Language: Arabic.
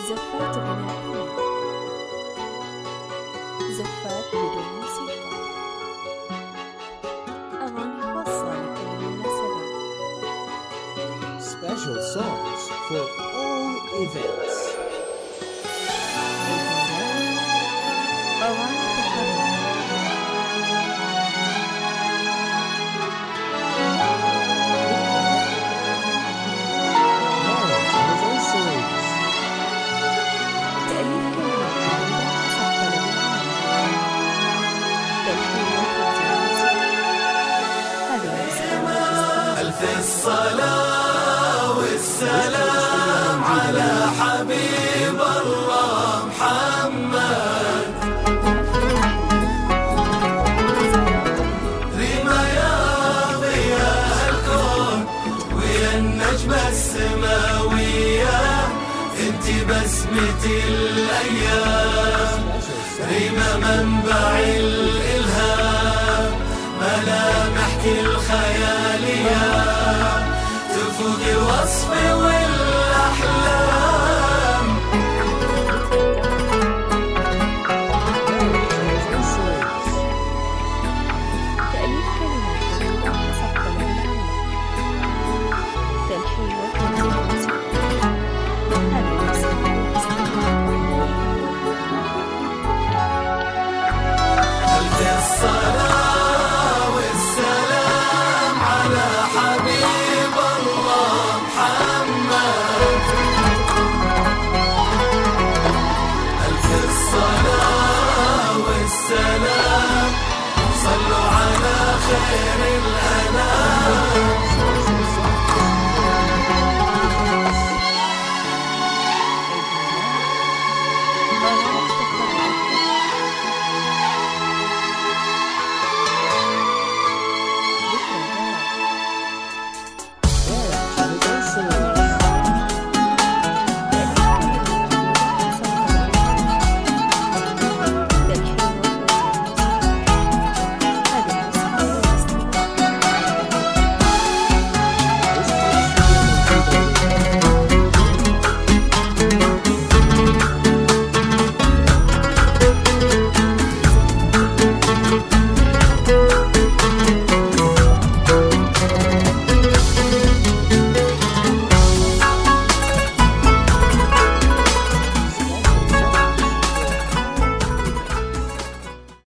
زفات غنائية، زفات بدون موسيقى، أغاني خاصة لكل المناسبات. Special songs for all events. أغاني تحرك، Marriage anniversaries. تأليف كلمات جديدة حسب طلب العامل، تلحين وتوزيع هذه موسيقى ألف الصلاة والسلام على حبيب الله محمد. ريما يا ضياء الكون ويا النجمة السماوية، انت بسمة الأيام. ريما منبع الإلهام، ملامحك الخيالية تفوق الوصف.